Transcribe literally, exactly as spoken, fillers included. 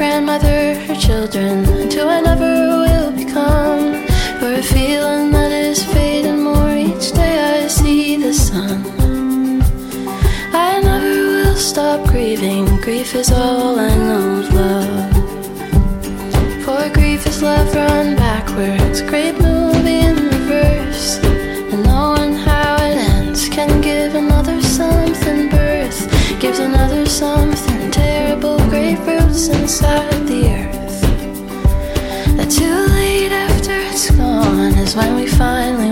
grandmother, her children, until I never will become. For a feeling that is fading more each day I see the sun. I never will stop grieving, grief is all I know of love. For grief is love run backwards, great movie in reverse. And knowing how it ends can give another something birth, gives another something terrible, great roots inside the earth. That too late after it's gone is when we finally